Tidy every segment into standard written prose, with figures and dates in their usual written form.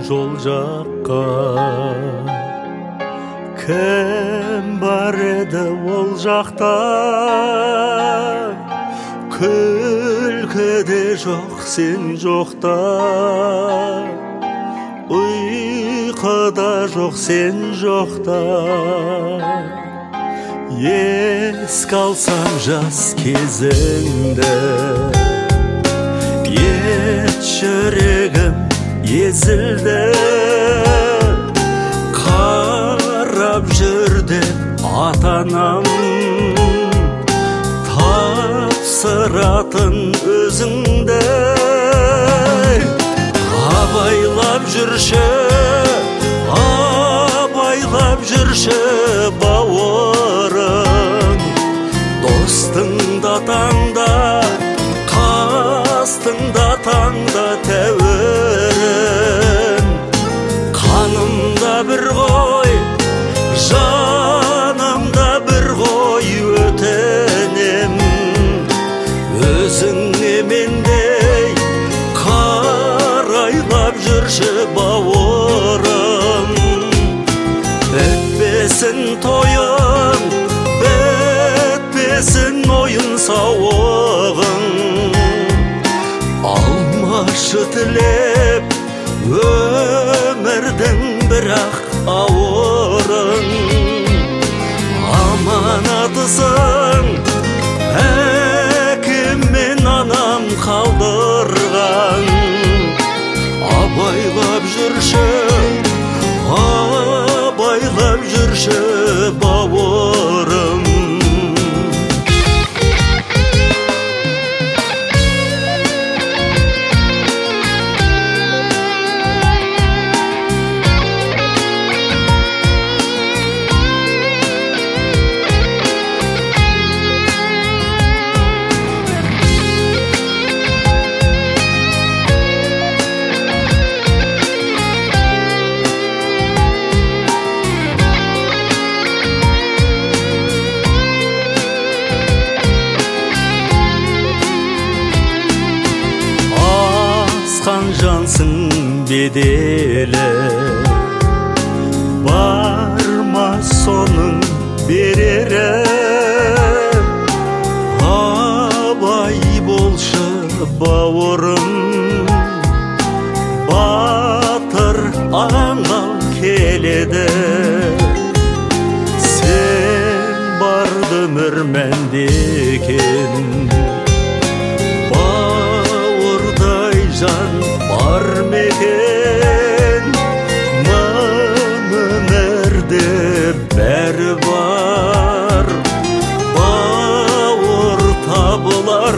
жол жаққа. Кім бар еді ол жақта? Күлкіде жоқ сен жоқта, ұйқыда жоқ сен жоқта. Еске алсам жас кезіңді, ет жүрегім езілді. Қарап жүрді ата-анам, тапсыратын өзіңді. Абайлап жүрші, абайлап жүрші бауырым. Достыңда таңда, қастыңда таңда тәуірім. Қанымда бір ғой, жанымда бір ғой өтінем. Өзіңе мендей қарайлап жүрші бауырым. Бітпесін тойың, бітпесін ойын сауығың. Алмашы тілеп өмірдің бірақ ауырын. Аманатысың әкем мен анам қалдырған. Абайлап жүрші, абайлап жүрші бауырым. Асқан жансың беделі, бар ма соның берері? Абай болшы бауырым, батыр аңал келеді. Сен барды өмір мәнде екен, жан бар мекен. Өмірде бәрі бар, бауыр табылар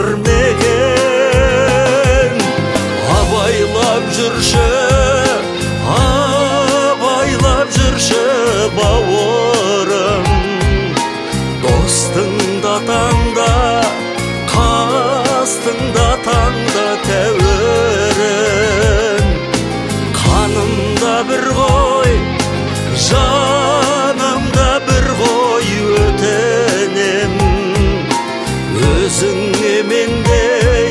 мекен. Абайлап жүрші, абайлап жүрші бауырым. Достыңда таңда, қастыңда таңда тәуірін. Қанымда бір ғой, жанымда бір ғой өтінем. Өзіңе мендей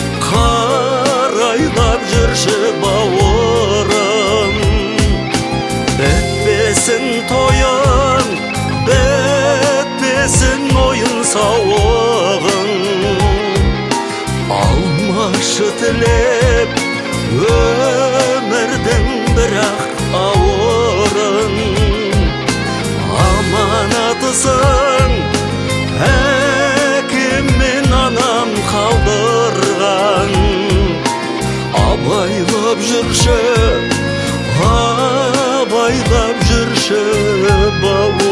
қарайлап жүрші бауырым. Бітпесін тойың, бітпесін ойын сауығың. Алмашы тілеп өмірдің бірақ ауырын. Аманатысың әкем мен анам қалдырған. Абайлап жүрші, абайлап жүрші бауырым.